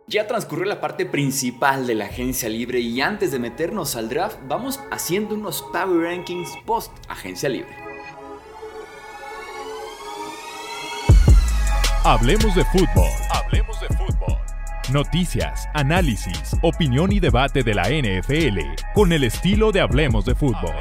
Ya transcurrió la parte principal de la agencia libre y antes de meternos al draft vamos haciendo unos Power Rankings post agencia libre. Hablemos de fútbol. Hablemos de fútbol. Noticias, análisis, opinión y debate de la NFL con el estilo de Hablemos de fútbol.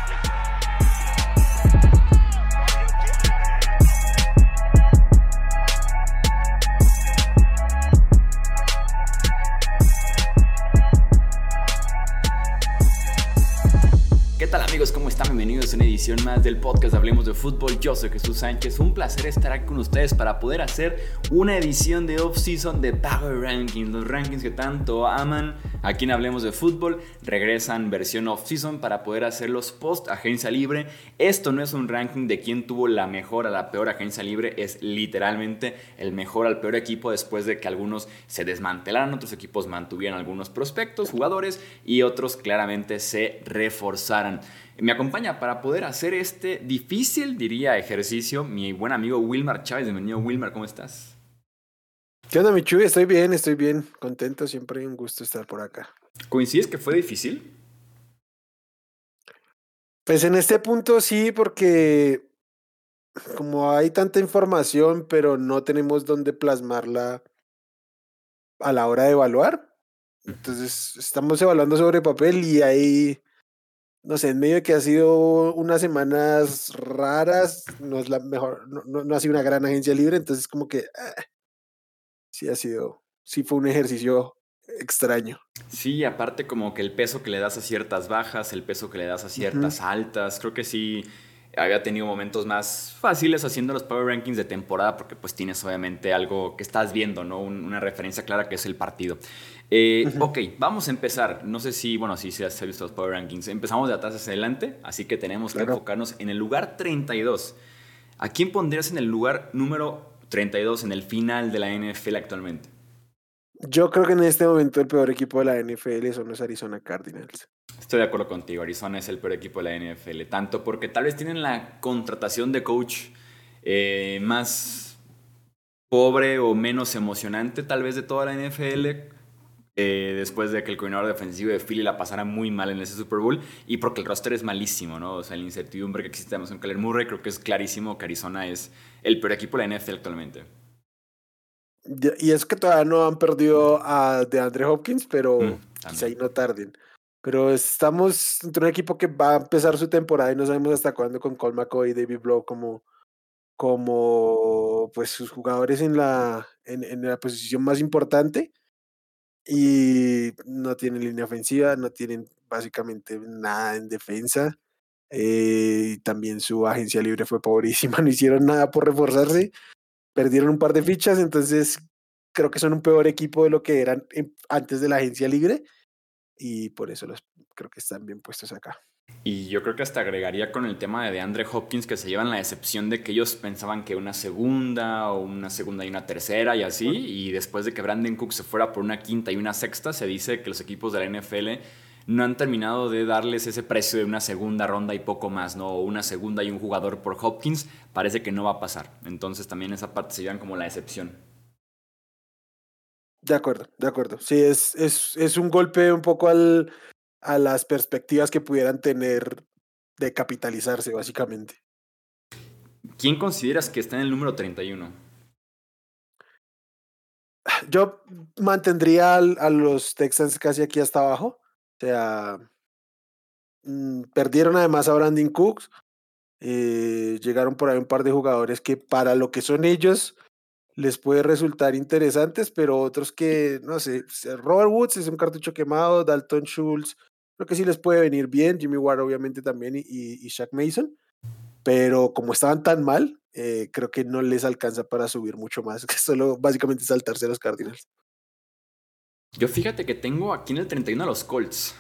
¿Qué tal amigos? ¿Cómo están? Bienvenidos a una edición más del podcast Hablemos de Fútbol. Yo soy Jesús Sánchez. Un placer estar aquí con ustedes para poder hacer una edición de off-season de Power Rankings. Los rankings que tanto aman aquí en Hablemos de Fútbol regresan versión off-season para poder hacerlos post agencia libre. Esto no es un ranking de quién tuvo la mejor a la peor agencia libre. Es literalmente el mejor al peor equipo después de que algunos se desmantelaron, otros equipos mantuvieron algunos prospectos, jugadores y otros claramente se reforzaron. Me acompaña para poder hacer este difícil, diría, ejercicio mi buen amigo Wilmar Chávez. Bienvenido, Wilmar, ¿cómo estás? ¿Qué onda, mi Chuy? Estoy bien, contento, siempre un gusto estar por acá. ¿Coincides que fue difícil? Pues en este punto sí, porque como hay tanta información, pero no tenemos dónde plasmarla a la hora de evaluar, entonces estamos evaluando sobre papel y ahí, no sé, en medio de que ha sido unas semanas raras, no es la mejor, no ha sido una gran agencia libre, entonces como que sí fue un ejercicio extraño. Sí, aparte como que el peso que le das a ciertas bajas, el peso que le das a Ujú. ciertas altas, creo que sí había tenido momentos más fáciles haciendo los Power Rankings de temporada porque pues tienes obviamente algo que estás viendo, ¿no? Una referencia clara que es el partido. Ujú. Ok, vamos a empezar. No sé si, bueno, sí se ha visto los Power Rankings. Empezamos de atrás hacia adelante, así que tenemos que Claro. enfocarnos en el lugar 32. ¿A quién pondrías en el lugar número 32 en el final de la NFL actualmente? Yo creo que en este momento el peor equipo de la NFL son los Arizona Cardinals. Estoy de acuerdo contigo, Arizona es el peor equipo de la NFL, tanto porque tal vez tienen la contratación de coach más pobre o menos emocionante tal vez de toda la NFL, después de que el coordinador defensivo de Philly la pasara muy mal en ese Super Bowl y porque el roster es malísimo, ¿no? O sea, la incertidumbre que existe además con Kyler Murray, creo que es clarísimo que Arizona es el peor equipo de la NFL actualmente. Y es que todavía no han perdido a DeAndre Hopkins, pero quizá ahí También. no tarden. Pero estamos entre un equipo que va a empezar su temporada y no sabemos hasta cuándo con Colt McCoy y David Blow como pues sus jugadores en la posición más importante y no tienen línea ofensiva, no tienen básicamente nada en defensa. Y también su agencia libre fue pobrísima, no hicieron nada por reforzarse, perdieron un par de fichas, entonces creo que son un peor equipo de lo que eran antes de la agencia libre y por eso los creo que están bien puestos acá. Y yo creo que hasta agregaría con el tema de DeAndre Hopkins que se llevan la decepción de que ellos pensaban que una segunda o una segunda y una tercera y así, Bueno, y después de que Brandon Cook se fuera por una quinta y una sexta, se dice que los equipos de la NFL no han terminado de darles ese precio de una segunda ronda y poco más, ¿no? O una segunda y un jugador por Hopkins, parece que no va a pasar. Entonces también esa parte se llevan como la decepción. de acuerdo, de acuerdo. Sí, es un golpe un poco a las perspectivas que pudieran tener de capitalizarse, básicamente. ¿Quién consideras que está en el número 31? Yo mantendría a los Texans casi aquí hasta abajo. O sea, perdieron además a Brandon Cooks. Llegaron por ahí un par de jugadores que para lo que son ellos les puede resultar interesantes, pero otros que, no sé, Robert Woods es un cartucho quemado, Dalton Schultz, creo que sí les puede venir bien, Jimmy Ward obviamente también y Shaq Mason, pero como estaban tan mal, creo que no les alcanza para subir mucho más, que solo básicamente saltarse a los Cardinals. Yo fíjate que tengo aquí en el 31 a los Colts.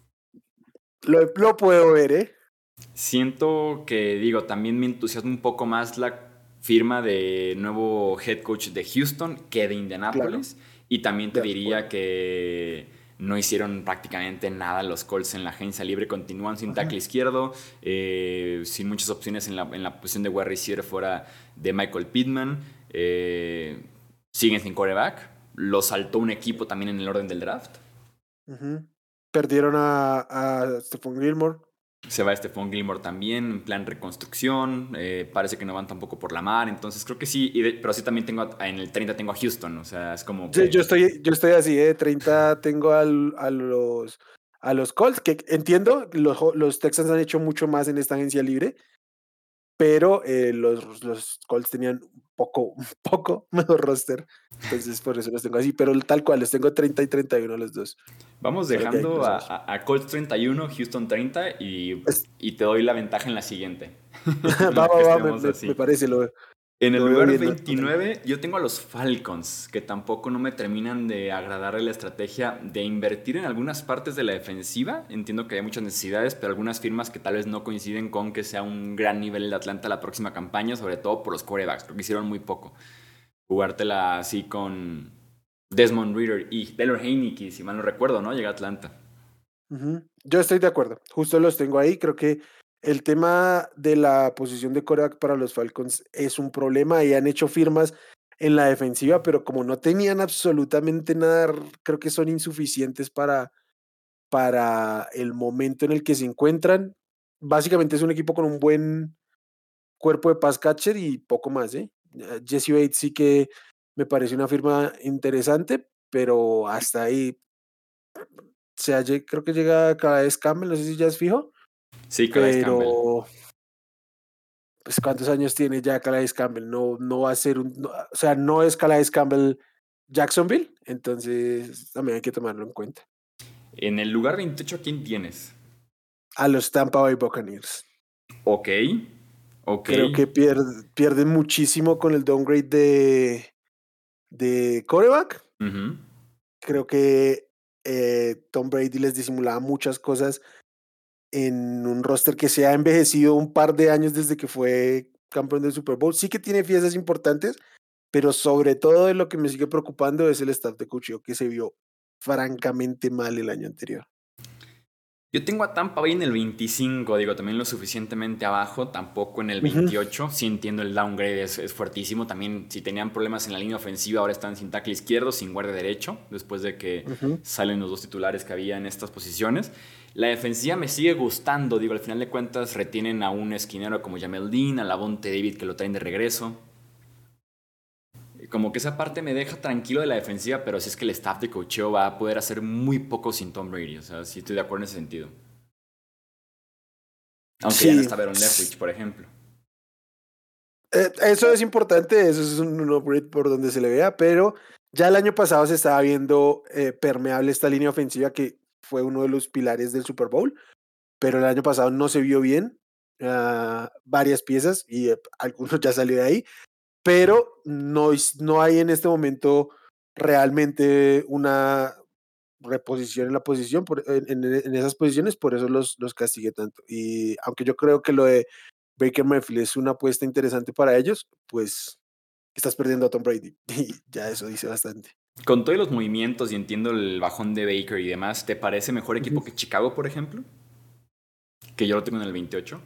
Lo puedo ver, ¿eh? Siento que, digo, también me entusiasma un poco más la firma de nuevo head coach de Houston que de Claro, Indianapolis. Y también te de diría acuerdo. que no hicieron prácticamente nada los Colts en la agencia libre. Continúan sin Ujú. tackle izquierdo, sin muchas opciones en la posición de wide receiver fuera de Michael Pittman. Siguen sin quarterback. lo saltó un equipo también en el orden del draft. Ujú. Perdieron a Stephon Gilmore. Se va Stephon Gilmore también, en plan reconstrucción. Parece que no van tampoco por la mar. Entonces creo que sí. Pero sí también tengo en el 30 tengo a Houston. O sea, es como Sí, que. yo estoy así, 30 tengo a los Colts, que entiendo, los Texans han hecho mucho más en esta agencia libre, pero los Colts tenían un poco mejor roster, entonces por eso los tengo así, pero tal cual, los tengo 30 y 31 los dos, Vamos solo que hay dejando a, cruzar. a Colts 31, Houston 30 Es- y te doy la ventaja en la siguiente. En va, la va, que va, estemos me así. parece, En el lo veo lugar bien, no tengo. 29 yo tengo a los Falcons, que tampoco no me terminan de agradar la estrategia de invertir en algunas partes de la defensiva. Entiendo que hay muchas necesidades, pero algunas firmas que tal vez no coinciden con que sea un gran nivel de Atlanta la próxima campaña, sobre todo por los quarterbacks, porque hicieron muy poco. Jugártela así con Desmond Ridder y Taylor Heineke, si mal no recuerdo, ¿no? Llega a Atlanta. Ujú. Yo estoy de acuerdo, justo los tengo ahí. Creo que el tema de la posición de quarterback para los Falcons es un problema y han hecho firmas en la defensiva, pero como no tenían absolutamente nada, creo que son insuficientes para el momento en el que se encuentran. Básicamente es un equipo con un buen cuerpo de pass catcher y poco más, ¿eh? Jesse Bates sí que me parece una firma interesante, pero hasta ahí. O sea, creo que llega cada vez Campbell, no sé si ya es fijo, Sí, Calais Campbell. pero pues ¿cuántos años tiene ya Calais Campbell? No, no va a ser o sea, no es Calais Campbell Jacksonville, entonces también hay que tomarlo en cuenta. En el lugar 28, ¿quién tienes? A los Tampa Bay Buccaneers. Ok, ok. Creo que pierden muchísimo con el downgrade de quarterback. Ujú. Creo que Tom Brady les disimulaba muchas cosas en un roster que se ha envejecido un par de años desde que fue campeón del Super Bowl. Sí que tiene piezas importantes, pero sobre todo de lo que me sigue preocupando es el staff de coaching que se vio francamente mal el año anterior. Yo tengo a Tampa Bay en el 25, digo, también lo suficientemente abajo, tampoco en el Ujú, 28. Sí entiendo el downgrade, es fuertísimo. También si tenían problemas en la línea ofensiva, ahora están sin tackle izquierdo, sin guardia derecho, después de que ujú. salen los dos titulares que había en estas posiciones. La defensiva me sigue gustando, digo, al final de cuentas retienen a un esquinero como Jamel Dean, a Lavonte David que lo traen de regreso. Como que esa parte me deja tranquilo de la defensiva, pero si es que el staff de coacheo va a poder hacer muy poco sin Tom Brady. O sea, sí estoy de acuerdo en ese sentido. Aunque ya no Sí, está Baron Leftwich, por ejemplo. eso es importante, eso es un upgrade por donde se le vea, pero ya el año pasado se estaba viendo permeable esta línea ofensiva que fue uno de los pilares del Super Bowl, pero el año pasado no se vio bien, varias piezas y algunos ya salió de ahí, pero no hay en este momento realmente una reposición en la posición, en esas posiciones, por eso los castigué tanto. Y aunque yo creo que lo de Baker Mayfield es una apuesta interesante para ellos, pues estás perdiendo a Tom Brady. Y ya eso dice bastante. Con todos los movimientos y entiendo el bajón de Baker y demás, ¿te parece mejor Ujú. equipo que Chicago, por ejemplo? Que yo lo tengo en el 28.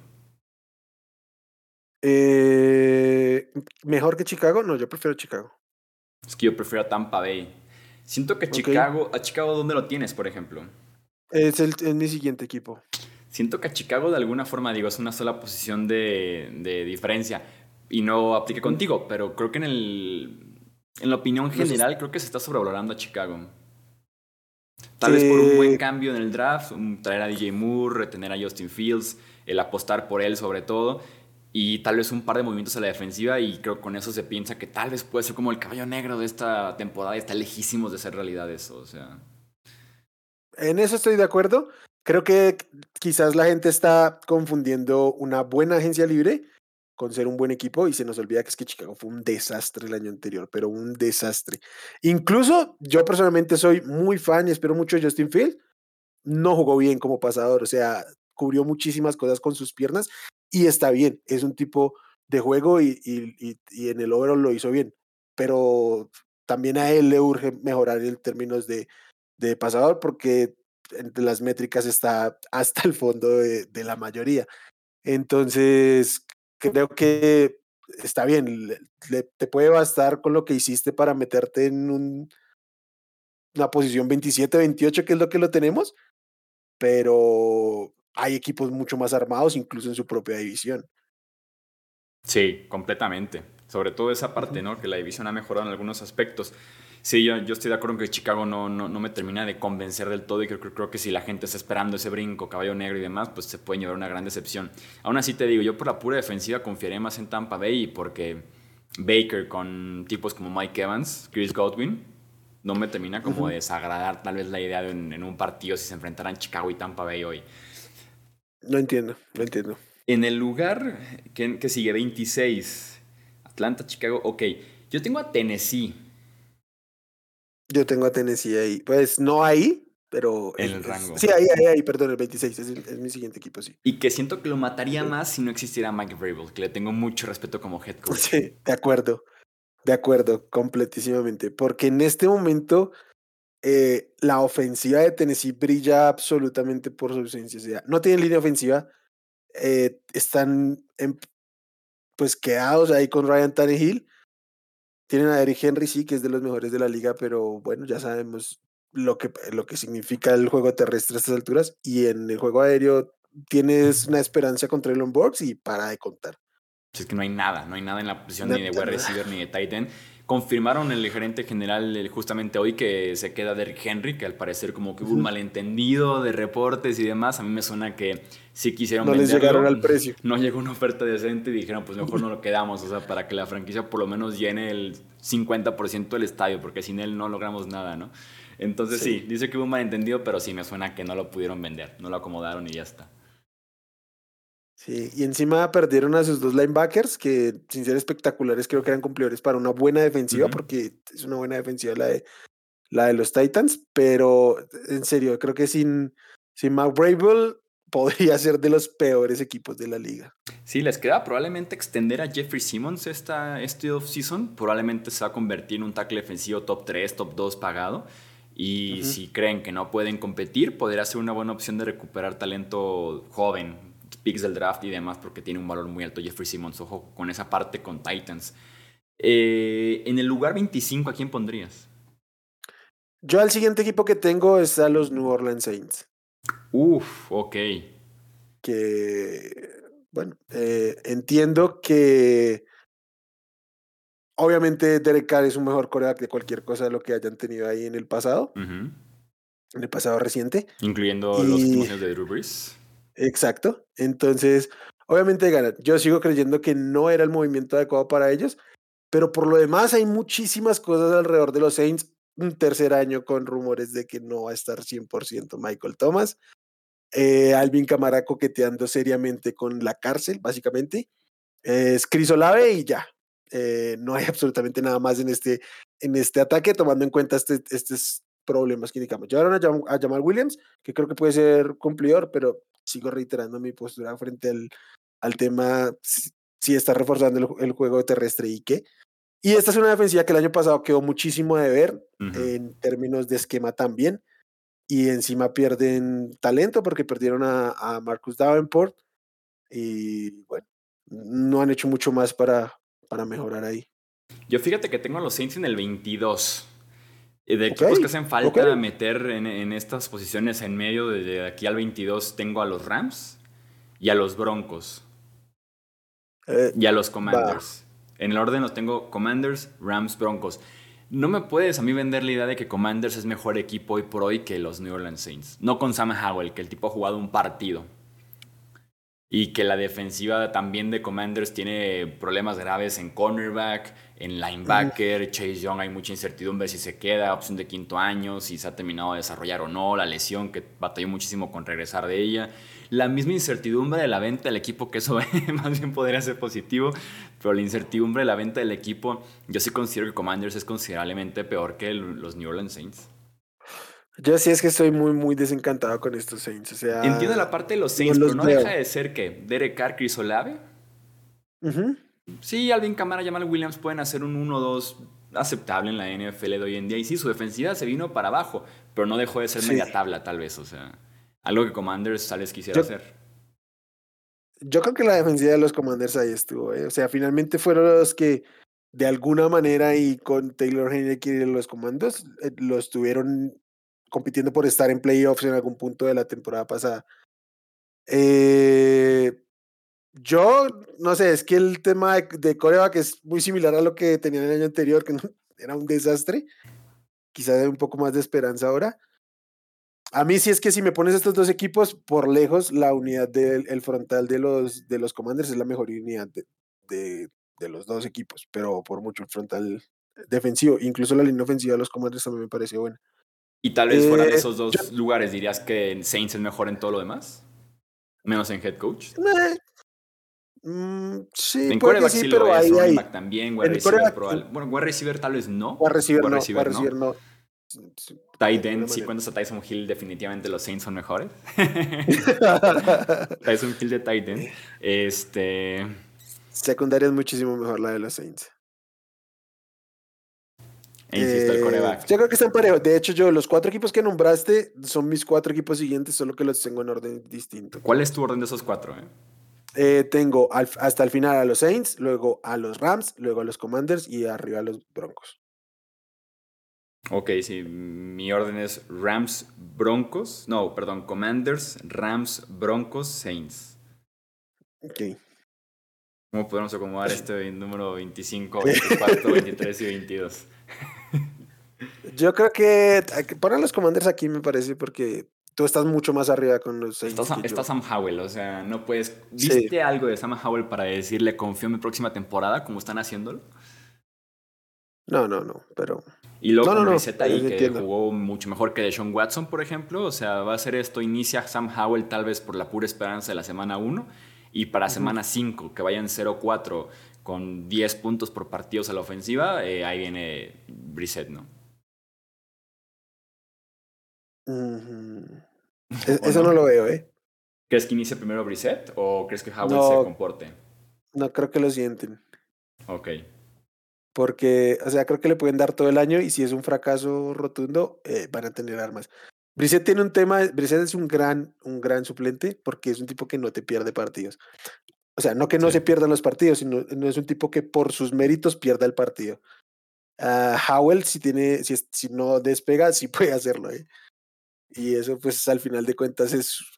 Eh, ¿Mejor que Chicago? No, yo prefiero Chicago. Es que yo prefiero a Tampa Bay. Siento que Ok. a Chicago, ¿dónde lo tienes, por ejemplo? Es mi siguiente equipo. Siento que a Chicago de alguna forma, digo, es una sola posición de diferencia y no aplique Ujú. contigo, pero creo que en la opinión Los est- general creo que se está sobrevalorando a Chicago. Tal vez por un buen eh, cambio en el draft, traer a DJ Moore, retener a Justin Fields, el apostar por él sobre todo, y tal vez un par de movimientos a la defensiva, y creo que con eso se piensa que tal vez puede ser como el caballo negro de esta temporada y está lejísimos de ser realidad eso, o sea. En eso estoy de acuerdo. Creo que quizás la gente está confundiendo una buena agencia libre con ser un buen equipo y se nos olvida que es que Chicago fue un desastre el año anterior, pero un desastre. Incluso yo personalmente soy muy fan y espero mucho de Justin Fields. No jugó bien como pasador, o sea, cubrió muchísimas cosas con sus piernas y está bien, es un tipo de juego y en el overall lo hizo bien, pero también a él le urge mejorar en términos de pasador porque entre las métricas está hasta el fondo de la mayoría. Entonces, creo que está bien, te puede bastar con lo que hiciste para meterte en un una posición 27, 28, que es lo que lo tenemos, pero hay equipos mucho más armados, incluso en su propia división. Sí, completamente. Sobre todo esa parte, Ujú. ¿no? Que la división ha mejorado en algunos aspectos. Sí, yo estoy de acuerdo en que Chicago no me termina de convencer del todo y creo que si la gente está esperando ese brinco, caballo negro y demás, pues se puede llevar una gran decepción. Aún así te digo, yo por la pura defensiva confiaré más en Tampa Bay porque Baker con tipos como Mike Evans, Chris Godwin, no me termina como de Ujú. desagradar tal vez la idea de en un partido si se enfrentaran Chicago y Tampa Bay hoy. No entiendo, no entiendo. En el lugar que sigue 26, Atlanta, Chicago, ok. Yo tengo a Tennessee Yo tengo a Tennessee ahí. Pues no ahí, pero en el rango. sí, ahí, perdón, el 26 es mi siguiente equipo, sí. Y que siento que lo mataría más si no existiera Mike Vrabel, que le tengo mucho respeto como head coach. Sí, de acuerdo, completísimamente. Porque en este momento la ofensiva de Tennessee brilla absolutamente por su ausencia. O sea, no tienen línea ofensiva, están pues quedados ahí con Ryan Tannehill. Tienen a Eric Henry, sí, que es de los mejores de la liga, pero bueno, ya sabemos lo que significa el juego terrestre a estas alturas. Y en el juego aéreo tienes una esperanza con Traylon Burks y para de contar. Si es que no hay nada en la posición ni de wide Nada. receiver ni de tight end. Confirmaron el gerente general justamente hoy que se queda Derrick Henry, que al parecer como que hubo un Ujú. malentendido de reportes y demás. A mí me suena que sí quisieron No les llegaron venderlo, al precio. no llegó una oferta decente y dijeron pues mejor no lo quedamos, o sea, para que la franquicia por lo menos llene el 50% del estadio, porque sin él no logramos nada, ¿no? Entonces sí, Sí. dice que hubo un malentendido, pero sí me suena que no lo pudieron vender, no lo acomodaron y ya está. Sí, y encima perdieron a sus dos linebackers, que sin ser espectaculares creo que eran cumplidores para una buena defensiva, Ujú. porque es una buena defensiva la de los Titans, pero en serio, creo que sin Mark Vrabel podría ser de los peores equipos de la liga. Sí, les queda probablemente extender a Jeffrey Simmons este offseason. Probablemente se va a convertir en un tackle defensivo top 3, top 2 pagado. Y Ujú. si creen que no pueden competir, podría ser una buena opción de recuperar talento joven, picks del draft y demás, porque tiene un valor muy alto Jeffrey Simmons. Ojo con esa parte con Titans. En el lugar 25, ¿a quién pondrías? Yo al siguiente equipo que tengo es a los New Orleans Saints, Uf, ok. que, bueno, entiendo que obviamente Derek Carr es un mejor coreback de cualquier cosa de lo que hayan tenido ahí Ujú. en el pasado reciente. Incluyendo los últimos Y años de Drew Brees. exacto. Entonces, obviamente ganan. Yo sigo creyendo que no era el movimiento adecuado para ellos, pero por lo demás hay muchísimas cosas alrededor de los Saints. Un tercer año con rumores de que no va a estar 100% Michael Thomas. Alvin Kamara coqueteando seriamente con la cárcel, básicamente. Es Chris Olave y ya. No hay absolutamente nada más en este ataque, tomando en cuenta estos problemas que indicamos. Llevaron a Jamal Williams, que creo que puede ser cumplidor, pero sigo reiterando mi postura frente al tema si está reforzando el juego terrestre y qué. Y esta es una defensiva que el año pasado quedó muchísimo de ver Ujú. en términos de esquema también. Y encima pierden talento porque perdieron a Marcus Davenport y bueno, no han hecho mucho más para mejorar ahí. Yo fíjate que tengo a los Saints en el 22. De Ok, equipos que hacen ok. falta meter en estas posiciones en medio, desde aquí al 22, tengo a los Rams y a los Broncos Eh, y a los va. Commanders. En el orden los tengo Commanders, Rams, Broncos. No me puedes a mí vender la idea de que Commanders es mejor equipo hoy por hoy que los New Orleans Saints. No con Sam Howell, que el tipo ha jugado un partido. Y que la defensiva también de Commanders tiene problemas graves en cornerback, en Mm, linebacker. Chase Young hay mucha incertidumbre si se queda, opción de quinto año, si se ha terminado de desarrollar o no, la lesión que batalló muchísimo con regresar de ella. La misma incertidumbre de la venta del equipo, que eso más bien podría ser positivo, pero la incertidumbre de la venta del equipo, yo sí considero que Commanders es considerablemente peor que los New Orleans Saints. Yo sí es que estoy muy desencantado con estos Saints. O Entiendo sea, la parte de los no Saints, pero los no deja veo. de ser que Derek Carr, Chris Olave. Ujú. Sí, Alvin Kamara y Jamal Williams pueden hacer un 1-2 aceptable en la NFL de hoy en día. Y sí, su defensiva se vino para abajo, pero no dejó de ser Sí. media tabla, tal vez. O sea, algo que Commanders tal vez quisiera Yo, hacer. yo creo que la defensiva de los Commanders ahí estuvo. O sea, finalmente fueron los que de alguna manera y con Taylor Henry en los comandos, lo estuvieron compitiendo por estar en playoffs en algún punto de la temporada pasada. Yo no sé, es que el tema de quarterback es muy similar a lo que tenían el año anterior, que era un desastre. Quizás hay un poco más de esperanza ahora. A mí sí es que si me pones estos dos equipos, por lejos, la unidad del el frontal de los Commanders es la mejor unidad de los dos equipos, pero por mucho el frontal defensivo, incluso la línea ofensiva de los Commanders también me parece buena. Y tal vez fuera de Eh, esos yo, dos lugares, ¿dirías que Saints es mejor en todo lo demás? Menos en head coach. eh, sí, En puede que quarterback sí, sí lo pero es, running ahí. back también, wide En receiver coreback, probable. Bueno, wide receiver tal vez no. wide Wide no, wide receiver receiver no. no. Sí, de Tight ninguna end, si manera. cuentas a Tyson Hill, definitivamente los Saints son mejores. Tyson Hill de tight end. Este. Secundaria es muchísimo mejor la de los Saints. E insisto, el coreback. Yo creo que están parejos. De hecho, los 4 equipos que nombraste son mis 4 equipos siguientes, solo que los tengo en orden distinto. ¿Cuál es tu orden de esos cuatro? Tengo hasta el final a los Saints, luego a los Rams, luego a los Commanders y arriba a los Broncos. Ok, sí, mi orden es Rams, Broncos. No, perdón, Commanders, Rams, Broncos, Saints. Ok. ¿Cómo podemos acomodar este número 25, 24, 23 y 22? Yo creo que hay que poner los Commanders aquí, me parece, porque tú estás mucho más arriba con los Saints que Está yo. Sam Howell, o sea, no puedes. Sí, ¿Viste algo de Sam Howell para decirle confío en mi próxima temporada, como están haciéndolo? no, pero. Y luego con No, Brissett pero ahí, sí que entiendo. jugó mucho mejor que Deshaun Watson, por ejemplo. O sea, va a ser esto, inicia Sam Howell tal vez por la pura esperanza de la semana 1 y para Ujú. semana 5, que vayan 0-4 con 10 puntos por partidos a la ofensiva, ahí viene Brissett, ¿no? Ujú. ¿O Eso no no? lo veo, ¿eh? ¿Crees que inicie primero Brissett o crees que Howell se No, comporte? no creo que lo sienten. Ok. Porque, o sea, creo que le pueden dar todo el año y si es un fracaso rotundo, van a tener armas. Brissett tiene un tema, Brissett es un gran suplente porque es un tipo que no te pierde partidos. O sea, no que no Sí. se pierdan los partidos, sino no es un tipo que por sus méritos pierda el partido. Howell, si no despega, sí puede hacerlo, ¿eh? Y eso, pues, al final de cuentas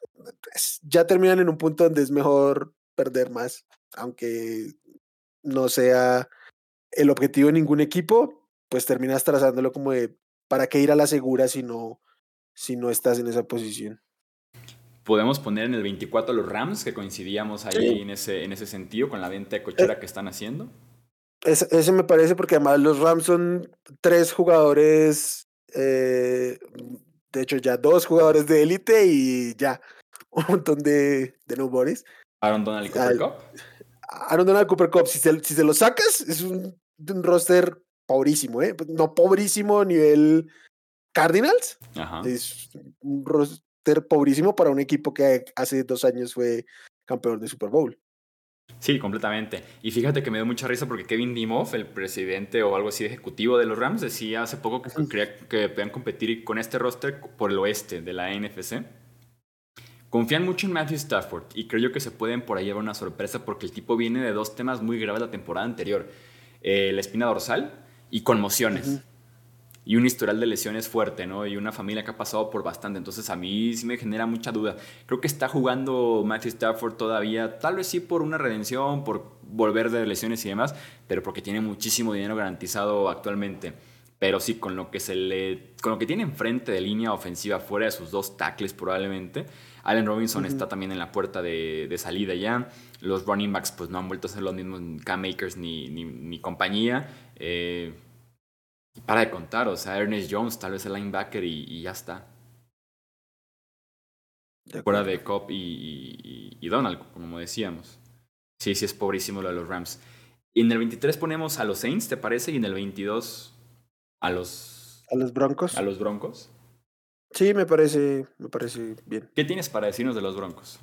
ya terminan en un punto donde es mejor perder más, aunque no sea el objetivo de ningún equipo, pues terminas trazándolo como de para qué ir a la segura si no estás en esa posición. Podemos poner en el 24 a los Rams, que coincidíamos ahí Sí. en ese sentido con la venta de Eh, cochera que están haciendo. ese me parece porque además los Rams son 3 jugadores, de hecho ya 2 jugadores de élite y ya un montón de nobodies. Aaron Donald y Cooper Al- Cup. Aaron Donald, Cooper Cup, si se lo sacas, es un roster pobrísimo, ¿eh? No pobrísimo nivel Cardinals, Ajá. es un roster pobrísimo para un equipo que hace 2 años fue campeón de Super Bowl. Sí, completamente. Y fíjate que me dio mucha risa porque Kevin Dimov, el presidente o algo así ejecutivo de los Rams, decía hace poco que Ujú. creía que podían competir con este roster por el oeste de la NFC. Confían mucho en Matthew Stafford y creo yo que se pueden por ahí llevar una sorpresa porque el tipo viene de dos temas muy graves la temporada anterior. La espina dorsal y conmociones. Ujú. Y un historial de lesiones fuerte, ¿no? Y una familia que ha pasado por bastante. Entonces a mí sí me genera mucha duda. Creo que está jugando Matthew Stafford todavía, tal vez sí por una redención, por volver de lesiones y demás, pero porque tiene muchísimo dinero garantizado actualmente. Pero sí, con lo que tiene enfrente de línea ofensiva, fuera de sus dos tackles probablemente, Allen Robinson Ujú. está también en la puerta de salida ya. Los running backs pues no han vuelto a ser los mismos Cam Akers ni compañía. Y para de contar, o sea, Ernest Jones, tal vez el linebacker y ya está. De Fuera acuerdo. de Cobb y Donald, como decíamos. Sí, sí, es pobrísimo lo de los Rams. Y en el 23 ponemos a los Saints, ¿te parece? Y en el 22 a A los a Broncos. los Broncos. Sí, me parece bien. ¿Qué tienes para decirnos de los Broncos?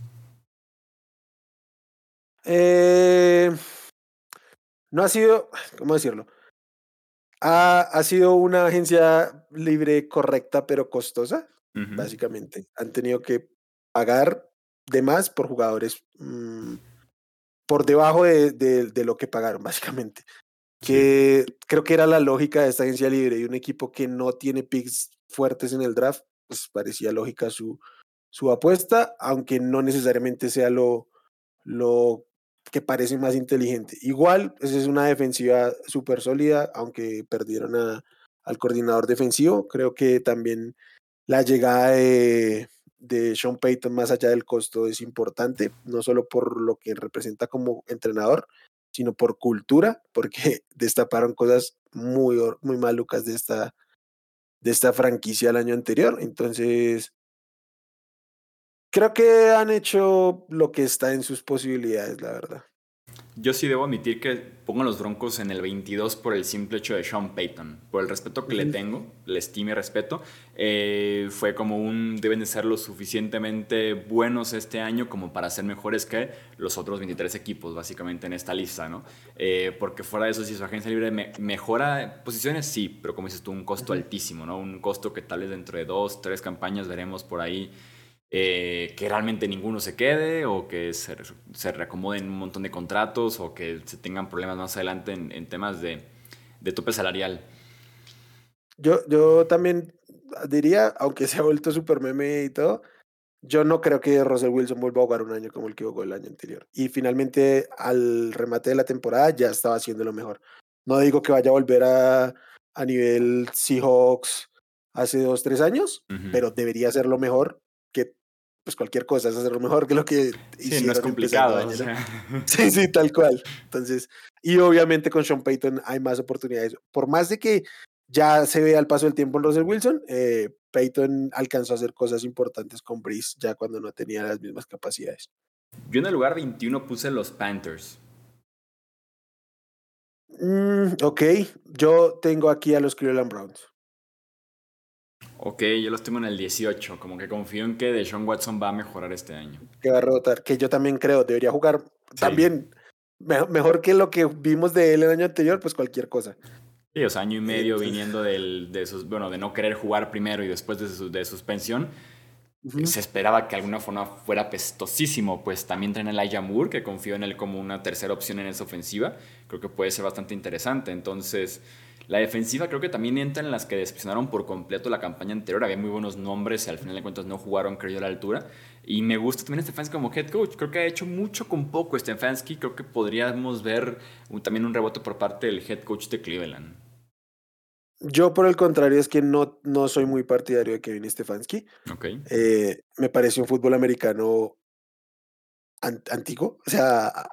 Eh, no ha sido, ¿cómo decirlo? Ha sido una agencia libre correcta, pero costosa, Ujú. básicamente. Han tenido que pagar de más por jugadores por debajo de lo que pagaron, básicamente. Sí. que creo que era la lógica de esta agencia libre, y un equipo que no tiene picks fuertes en el draft, pues parecía lógica su apuesta, aunque no necesariamente sea lo que parece más inteligente. Igual, esa es una defensiva súper sólida, aunque perdieron al coordinador defensivo. Creo que también la llegada de Sean Payton, más allá del costo, es importante, no solo por lo que representa como entrenador, sino por cultura, porque destaparon cosas muy malucas de esta franquicia el año anterior. Entonces, creo que han hecho lo que está en sus posibilidades, la verdad. Yo sí debo admitir que pongo a los Broncos en el 22 por el simple hecho de Sean Payton. Por el respeto que le Ujú. tengo, le estimo y respeto. Fue como deben de ser lo suficientemente buenos este año como para ser mejores que los otros 23 equipos, básicamente, en esta lista, ¿no? Porque fuera de eso, si su agencia libre mejora posiciones, sí, pero como dices tú, un costo Ujú. altísimo, ¿no? Un costo que tal vez dentro de 2, 3 campañas veremos por ahí que realmente ninguno se quede o que se reacomoden un montón de contratos o que se tengan problemas más adelante en temas de tope salarial. Yo también diría, aunque se ha vuelto super meme y todo, yo no creo que Russell Wilson vuelva a jugar un año como el que jugó el año anterior. Y finalmente, al remate de la temporada, ya estaba haciendo lo mejor. No digo que vaya a volver a nivel Seahawks hace 2, 3 años, Ujú. pero debería ser lo mejor que, pues cualquier cosa, es hacer lo mejor que lo que Sí, no es hicieron empezando complicado, o año, ¿no? sea. Sí, sí, tal cual. Entonces, y obviamente con Sean Payton hay más oportunidades. Por más de que ya se vea al paso del tiempo en Russell Wilson, Payton alcanzó a hacer cosas importantes con Breeze ya cuando no tenía las mismas capacidades. Yo en el lugar 21 puse los Panthers. Ok, yo tengo aquí a los Cleveland Browns. Ok, yo los tengo en el 18, como que confío en que Deshaun Watson va a mejorar este año. Que va a rebotar, que yo también creo, debería jugar Sí. también mejor que lo que vimos de él el año anterior, pues cualquier cosa. Sí, o sea, año y medio Entonces, viniendo bueno, de no querer jugar primero y después de suspensión. ujú. Se esperaba que de alguna forma fuera pestosísimo, pues también traen a Elijah Moore, que confío en él como una tercera opción en esa ofensiva. Creo que puede ser bastante interesante. Entonces, la defensiva creo que también entra en las que decepcionaron por completo la campaña anterior. Había muy buenos nombres y al final de cuentas no jugaron, creo yo, a la altura. Y me gusta también Stefanski como head coach. Creo que ha hecho mucho con poco Stefanski. Creo que podríamos ver también un rebote por parte del head coach de Cleveland. Yo, por el contrario, es que no soy muy partidario de Kevin Stefanski. Ok. Me parece un fútbol americano antiguo. O sea,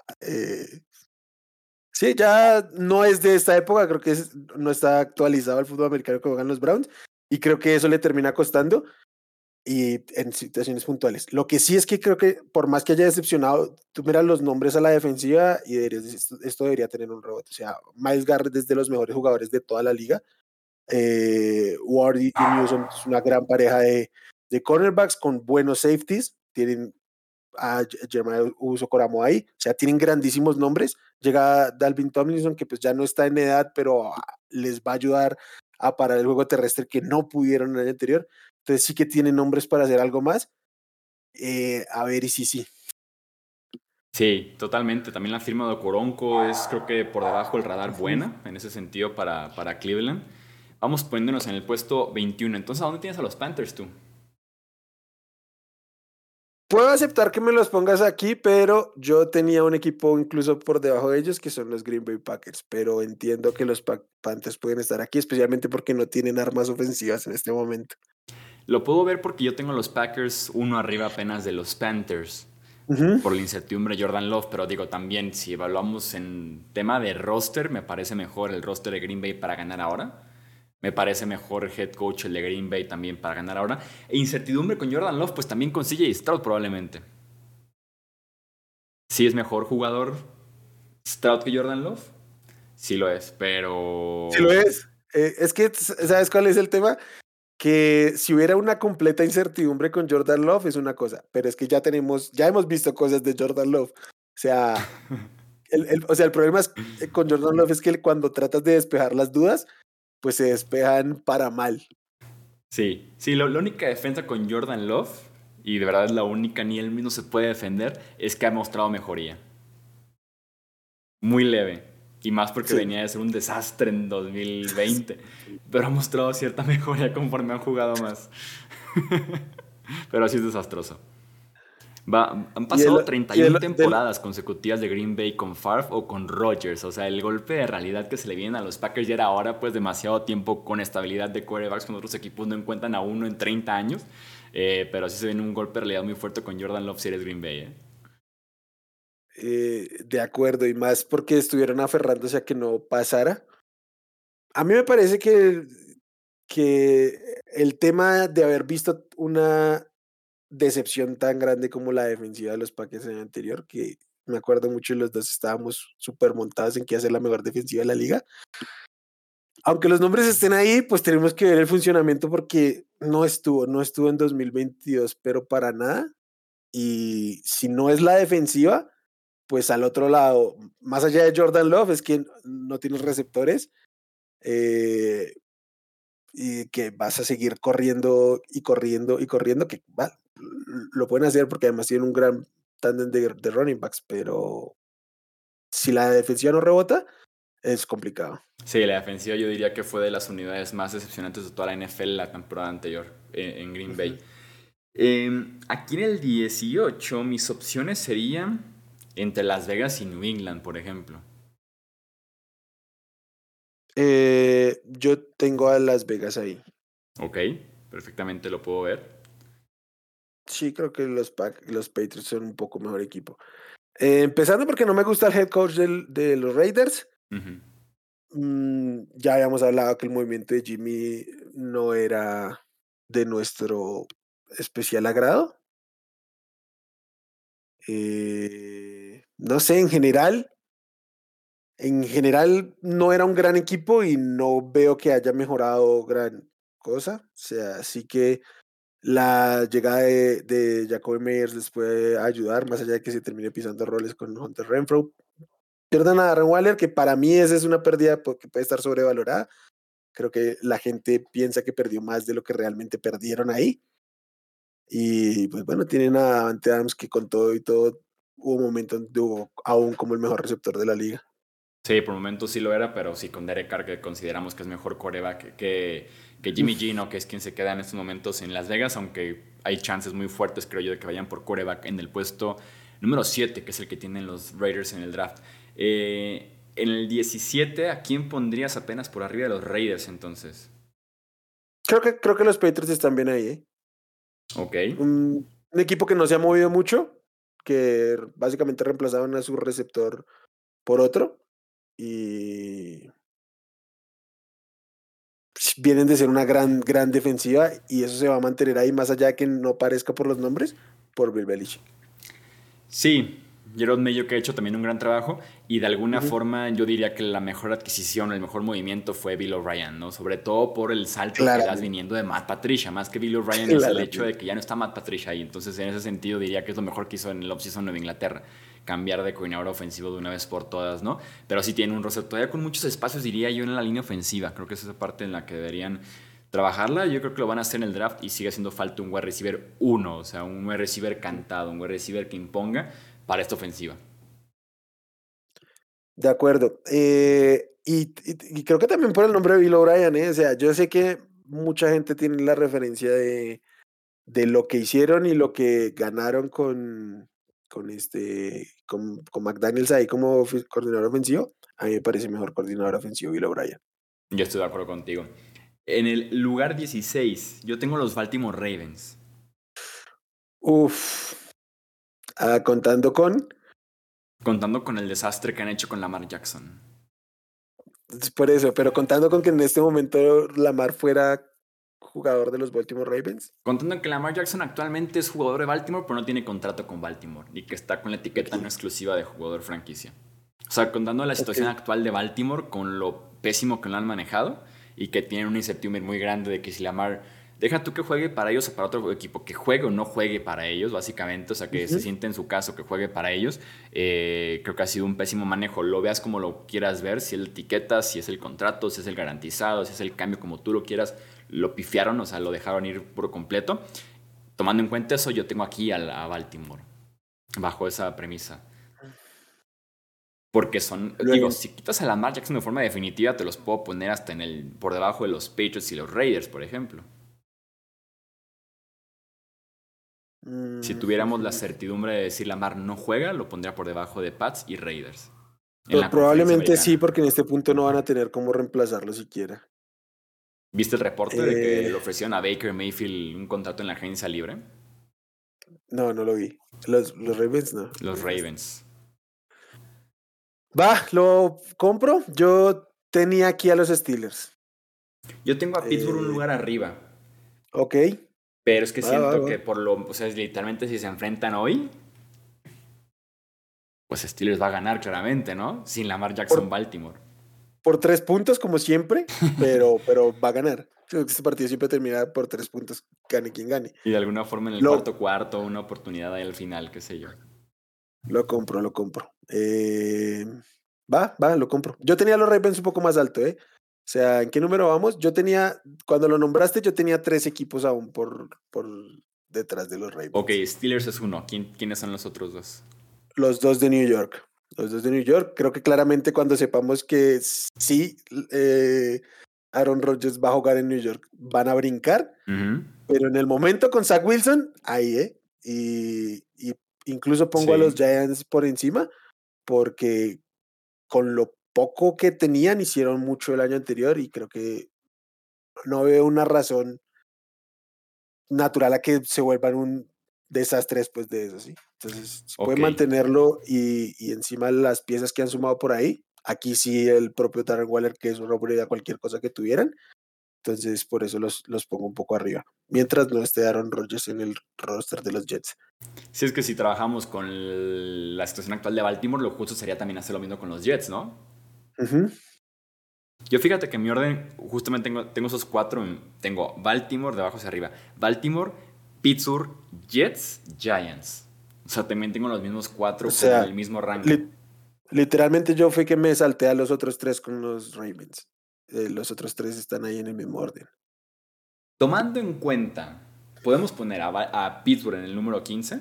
sí, ya no es de esta época, creo que no está actualizado el fútbol americano que juegan los Browns, y creo que eso le termina costando y en situaciones puntuales. Lo que sí es que creo que por más que haya decepcionado, tú miras los nombres a la defensiva y esto debería tener un rebote. O sea, Miles Garrett es de los mejores jugadores de toda la liga. Ward y Newsom es una gran pareja de cornerbacks con buenos safeties. Tienen a Jeremiah Uso Coramo ahí, o sea, tienen grandísimos nombres. Llega Dalvin Tomlinson, que pues ya no está en edad, pero les va a ayudar a parar el juego terrestre que no pudieron el año anterior. Entonces sí que tienen nombres para hacer algo más. A ver, y sí. Sí, totalmente. También la firma de Okoronko es, creo que por debajo del radar Ujú. buena en ese sentido para Cleveland. Vamos poniéndonos en el puesto 21. Entonces, ¿a dónde tienes a los Panthers tú? Puedo aceptar que me los pongas aquí, pero yo tenía un equipo incluso por debajo de ellos, que son los Green Bay Packers, pero entiendo que los Panthers pueden estar aquí, especialmente porque no tienen armas ofensivas en este momento. Lo puedo ver porque yo tengo a los Packers uno arriba apenas de los Panthers Ujú. por la incertidumbre de Jordan Love, pero digo también, si evaluamos en tema de roster, me parece mejor el roster de Green Bay para ganar ahora. Me parece mejor head coach el de Green Bay también para ganar ahora. E incertidumbre con Jordan Love, pues también con CJ Stroud probablemente. Sí es mejor jugador Stroud que Jordan Love. Sí lo es, Sí lo pero es. Es que, ¿sabes cuál es el tema? Que si hubiera una completa incertidumbre con Jordan Love es una cosa, pero es que ya hemos visto cosas de Jordan Love. O sea, el problema con Jordan Love es que cuando tratas de despejar las dudas, pues se despejan para mal. sí, sí, la única defensa con Jordan Love, y de verdad es la única, ni él mismo se puede defender, es que ha mostrado mejoría. Muy leve. Y más porque Sí. venía de ser un desastre en 2020. Pero ha mostrado cierta mejoría conforme han jugado más. Pero así es desastroso. Han Y el, pasado y 31 el, del, temporadas consecutivas de Green Bay con Favre o con Rodgers. O sea, el golpe de realidad que se le viene a los Packers ya era ahora, pues demasiado tiempo con estabilidad de quarterbacks cuando otros equipos no encuentran a uno en 30 años. Pero sí se viene un golpe de realidad muy fuerte con Jordan Love si eres Green Bay. de acuerdo, y más porque estuvieron aferrándose a que no pasara. A mí me parece que el tema de haber visto una decepción tan grande como la defensiva de los Packers en el anterior, que me acuerdo mucho y los dos estábamos súper montados en que hacer la mejor defensiva de la liga. Aunque los nombres estén ahí, pues tenemos que ver el funcionamiento porque no estuvo en 2022, pero para nada. Y si no es la defensiva, pues al otro lado, más allá de Jordan Love, es que no tienes receptores eh, y que vas a seguir corriendo y corriendo y corriendo, que lo pueden hacer porque además tienen un gran tándem de running backs, pero si la defensiva no rebota, es complicado. Sí, la defensiva yo diría que fue de las unidades más decepcionantes de toda la NFL la temporada anterior en Green Bay. Ujú. Aquí en el 18 mis opciones serían entre Las Vegas y New England, por ejemplo. Yo tengo a Las Vegas ahí. Ok, perfectamente lo puedo ver. Sí, creo que los Patriots son un poco mejor equipo. Empezando porque no me gusta el head coach de los Raiders. Ujú. Ya habíamos hablado que el movimiento de Jimmy no era de nuestro especial agrado. No sé, en general no era un gran equipo y no veo que haya mejorado gran cosa. O sea, sí que la llegada de Jacoby Meyers les puede ayudar, más allá de que se termine pisando roles con Hunter Renfro. Pierdan a Darren Waller, que para mí esa es una pérdida porque puede estar sobrevalorada. Creo que la gente piensa que perdió más de lo que realmente perdieron ahí. Y pues bueno, tienen a Davante Adams que con todo y todo hubo momentos donde hubo aún como el mejor receptor de la liga. Sí, por momentos sí lo era, pero sí con Derek Carr, que consideramos que es mejor quarterback que Jimmy G, ¿no? Que es quien se queda en estos momentos en Las Vegas, aunque hay chances muy fuertes, creo yo, de que vayan por quarterback en el puesto número 7, que es el que tienen los Raiders en el draft. En el 17, ¿a quién pondrías apenas por arriba de los Raiders entonces? Creo que los Patriots están bien ahí, ¿eh? Ok. Un equipo que no se ha movido mucho, que básicamente reemplazaron a su receptor por otro. Y vienen de ser una gran defensiva y eso se va a mantener ahí más allá de que no parezca por los nombres, por Bill Belichick. Sí, Gerard Mayo que ha hecho también un gran trabajo y de alguna Ujú. forma yo diría que la mejor adquisición, el mejor movimiento fue Bill O'Brien, ¿no? Sobre todo por el salto que das Claramente, viniendo de Matt Patricia, más que Bill O'Brien es el hecho de claramente. que ya no está Matt Patricia ahí, entonces en ese sentido diría que es lo mejor que hizo en el offseason de Nueva Inglaterra, cambiar de coordinador ofensivo de una vez por todas, ¿no? Pero sí tiene un roster todavía con muchos espacios, diría yo, en la línea ofensiva, creo que esa es la parte en la que deberían trabajarla. Yo creo que lo van a hacer en el draft y sigue haciendo falta un wide receiver uno, o sea, un wide receiver cantado, un wide receiver que imponga para esta ofensiva. De acuerdo. Y creo que también por el nombre de Bill O'Brien, ¿eh? O sea, yo sé que mucha gente tiene la referencia de lo que hicieron y lo que ganaron con McDaniels ahí como coordinador ofensivo. A mí me parece mejor coordinador ofensivo Bill O'Brien. Yo estoy de acuerdo contigo. En el lugar 16, yo tengo los Baltimore Ravens. Uf, contando con, Contando con el desastre que han hecho con Lamar Jackson. es por eso, pero contando con que en este momento Lamar fuera jugador de los Baltimore Ravens. Contando que Lamar Jackson actualmente es jugador de Baltimore, pero no tiene contrato con Baltimore. Y que está con la etiqueta no Ok, exclusiva de jugador franquicia. O sea, contando la ok. situación actual de Baltimore con lo pésimo que lo han manejado y que tienen una incertidumbre muy grande de que si Lamar, deja tú que juegue para ellos o para otro equipo, que juegue o no juegue para ellos, básicamente, o sea, que se Ujú. siente en su caso que juegue para ellos, creo que ha sido un pésimo manejo. Lo veas como lo quieras ver, si es la etiqueta, si es el contrato, si es el garantizado, si es el cambio, como tú lo quieras, lo pifiaron, o sea, lo dejaron ir por completo. Tomando en cuenta eso, yo tengo aquí a Baltimore, bajo esa premisa. Porque son, digo, Luego, si quitas a Lamar Jackson de forma definitiva, te los puedo poner hasta por debajo de los Patriots y los Raiders, por ejemplo. Si tuviéramos la certidumbre de decir Lamar no juega, lo pondría por debajo de Pats y Raiders en la conferencia probablemente sí, americana. porque en este punto no van a tener cómo reemplazarlo siquiera. ¿Viste el reporte de que Eh, le ofrecieron a Baker Mayfield un contrato en la agencia libre? no, no lo vi. Los Ravens no. Los Ravens. Va, lo compro. Yo tenía aquí a los Steelers. Yo tengo a Pittsburgh un Eh, lugar arriba, ok, pero es que va, siento va. que o sea, literalmente si se enfrentan hoy, pues Steelers va a ganar claramente, ¿no? Sin Lamar Jackson Por, Baltimore. por 3 puntos, como siempre, pero va a ganar. Creo que este partido siempre termina por 3 puntos, gane quien gane. Y de alguna forma en el Lo, cuarto, una oportunidad ahí al final, qué sé yo. lo compro, lo compro. Va, lo compro. Yo tenía los Ravens un poco más alto, ¿eh? O sea, ¿en qué número vamos? Cuando lo nombraste, yo tenía 3 equipos aún por detrás de los Ok, Ravens. Steelers es uno. ¿Quiénes son los otros dos? Los dos de New York. Los dos de New York. Creo que claramente cuando sepamos que sí, Aaron Rodgers va a jugar en New York, van a brincar. Ujú. Pero en el momento con Zach Wilson, ahí, ¿eh? Y incluso pongo a los Sí. Giants por encima, porque con lo poco que tenían hicieron mucho el año anterior y creo que no veo una razón natural a que se vuelvan un desastre después de eso, ¿sí? Entonces, si Ok. pueden mantenerlo y encima las piezas que han sumado por ahí, aquí sí el propio Darren Waller, que es una prioridad cualquier cosa que tuvieran, entonces por eso los pongo un poco arriba, mientras no esté Aaron Rodgers en el roster de los Jets. Si es que si trabajamos con la situación actual de Baltimore, lo justo sería también hacer lo mismo con los Jets, ¿no? Ujú. Yo fíjate que en mi orden, justamente tengo esos cuatro. Tengo Baltimore de abajo hacia arriba. Baltimore, Pittsburgh, Jets, Giants. O sea, también tengo los mismos O cuatro como en sea, el mismo rango. li- literalmente yo fui que me salté a los otros tres con los Ravens. Los otros tres están ahí en el mismo orden. Tomando en cuenta, podemos poner a Pittsburgh en el número 15.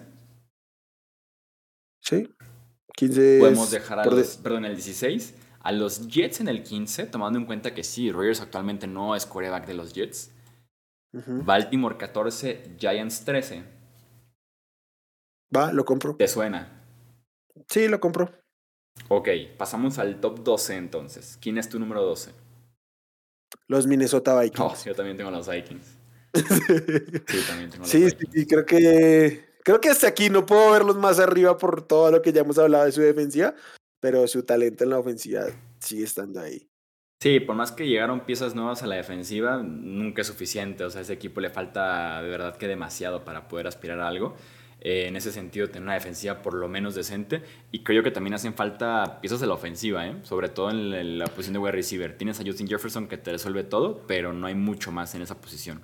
¿Sí? 15 Podemos es dejar por perdón, el 16. A los Jets en el 15, tomando en cuenta que sí, Rodgers actualmente no es quarterback de los Jets. Ujú. Baltimore 14, Giants 13. Va, lo compro. ¿Te suena? Sí, lo compro. Ok, pasamos al top 12 entonces. ¿Quién es tu número 12? Los Minnesota Oh, Vikings. yo también tengo los Vikings. Sí, también tengo los Sí, sí, sí, Vikings. creo que hasta aquí no puedo verlos más arriba por todo lo que ya hemos hablado de su defensiva, pero su talento en la ofensiva sigue estando ahí. Sí, por más que llegaron piezas nuevas a la defensiva, nunca es suficiente. O sea, a ese equipo le falta de verdad que demasiado para poder aspirar a algo. En ese sentido, tener una defensiva por lo menos decente. Y creo que también hacen falta piezas de la ofensiva, ¿eh? Sobre todo en la posición de wide receiver. Tienes a Justin Jefferson que te resuelve todo, pero no hay mucho más en esa posición.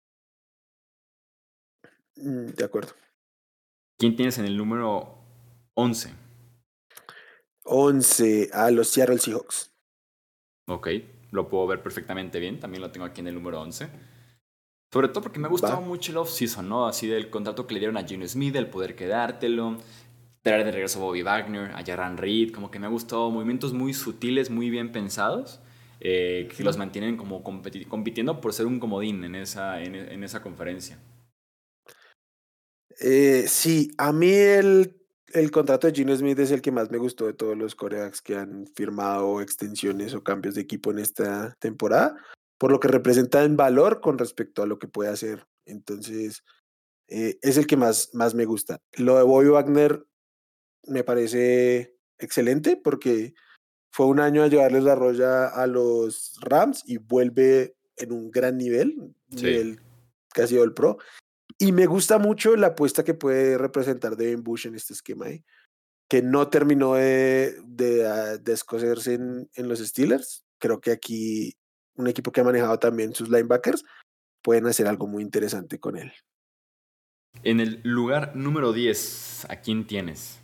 De acuerdo. ¿Quién tienes en el número 11? 11 a los Seattle Seahawks. Ok, lo puedo ver perfectamente bien. También lo tengo aquí en el número 11. Sobre todo porque me ha gustado Va. mucho el off-season, ¿no? Así del contrato que le dieron a Geno Smith, el poder quedártelo, traer de regreso a Bobby Wagner, a Jarran Reed, como que me ha gustado movimientos muy sutiles, muy bien pensados, que los mantienen como compitiendo por ser un comodín en esa conferencia. Sí, a mí el contrato de Gino Smith es el que más me gustó de todos los corebacks que han firmado extensiones o cambios de equipo en esta temporada, por lo que representa en valor con respecto a lo que puede hacer. Entonces, es el que más me gusta. Lo de Bobby Wagner me parece excelente porque fue un año a llevarles la roya a los Rams y vuelve en un gran nivel, Sí. nivel casi all pro. Y me gusta mucho la apuesta que puede representar Devin Bush en este esquema, ¿eh? Que no terminó de descoserse en los Steelers. Creo que aquí un equipo que ha manejado también sus linebackers pueden hacer algo muy interesante con él. En el lugar número 10, ¿a quién tienes?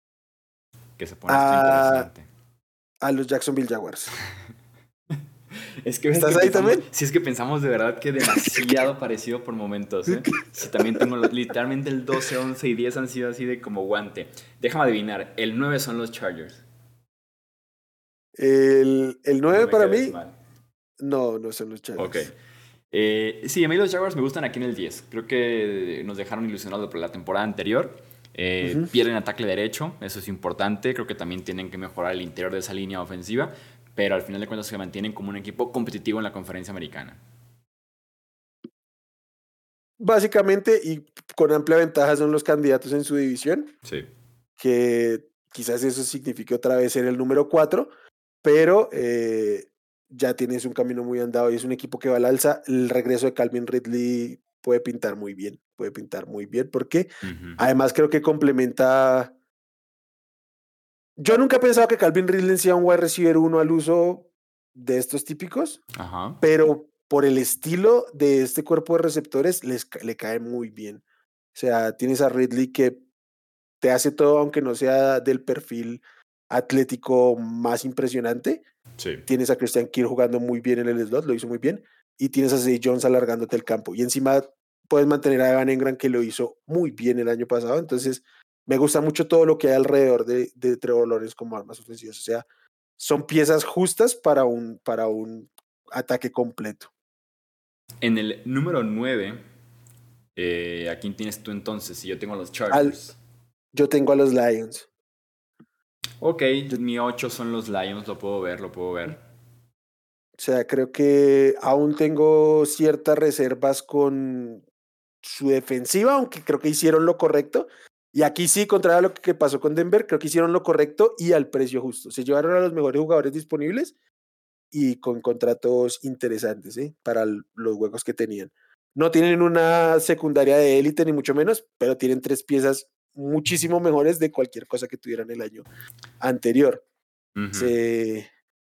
Que se pone esto A, interesante. a los Jacksonville Jaguars. Es que ves ¿Estás que ahí pensamos, también? si es que pensamos de verdad que demasiado parecido por momentos, ¿eh? Sí, también tengo literalmente el 12, 11 y 10 han sido así de como guante. Déjame adivinar, el 9 son los Chargers. El No 9 me para quedes mí, mal. no, no son los Ok. Chargers. Sí, a mí los Jaguars me gustan aquí en el 10. Creo que nos dejaron ilusionados por la temporada anterior. Ujú. Pierden ataque derecho, eso es importante. Creo que también tienen que mejorar el interior de esa línea ofensiva. Pero al final de cuentas se mantienen como un equipo competitivo en la conferencia americana. Básicamente, y con amplia ventaja, son los candidatos en su división, Sí. que quizás eso signifique otra vez ser el número 4, pero ya tienes un camino muy andado y es un equipo que va al alza. El regreso de Calvin Ridley puede pintar muy bien, porque Ujú. además creo que complementa. Yo nunca he pensado que Calvin Ridley sea un wide receiver uno al uso de estos típicos, Ajá. pero por el estilo de este cuerpo de receptores le cae muy bien. O sea, tienes a Ridley que te hace todo, aunque no sea del perfil atlético más impresionante. Sí. Tienes a Christian Kirk jugando muy bien en el slot, lo hizo muy bien. Y tienes a Zay Jones alargándote el campo. Y encima puedes mantener a Evan Engram, que lo hizo muy bien el año pasado. Entonces, me gusta mucho todo lo que hay alrededor de Trevor Lawrence como armas ofensivas. O sea, son piezas justas para un ataque completo. En el número 9, ¿a quién tienes tú entonces? Si yo tengo a los Al, Chargers. yo tengo a los Lions. Ok, Yo, mi 8 son los Lions, lo puedo ver, lo puedo ver. o sea, creo que aún tengo ciertas reservas con su defensiva, aunque creo que hicieron lo correcto. Y aquí sí, contrario a lo que pasó con Denver, creo que hicieron lo correcto y al precio justo. Se llevaron a los mejores jugadores disponibles y con contratos interesantes, ¿eh? Para los huecos que tenían. No tienen una secundaria de élite, ni mucho menos, pero tienen tres piezas muchísimo mejores de cualquier cosa que tuvieran el año anterior. Ujú. Se,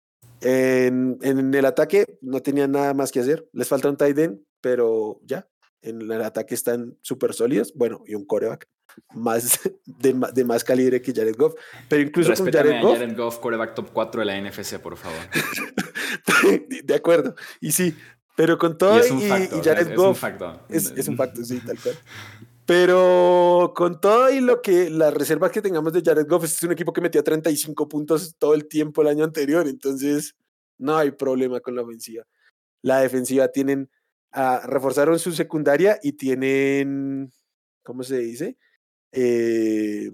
en el ataque no tenían nada más que hacer. Les falta un tight end, pero ya. En el ataque están súper sólidos. Bueno, y un coreback más de más calibre que Jared Goff. Pero incluso con Respétame Jared a Goff, Jared Goff, quarterback top 4 de la NFC, por favor. de acuerdo. Y sí, pero con Y todo es un facto, y o sea, Jared es un Goff facto. es un facto, sí, tal cual. Pero con todo y lo que las reservas que tengamos de Jared Goff, este es un equipo que metía 35 puntos todo el tiempo el año anterior, entonces no hay problema con la ofensiva. La defensiva reforzaron su secundaria y tienen, ¿cómo se dice? Eh,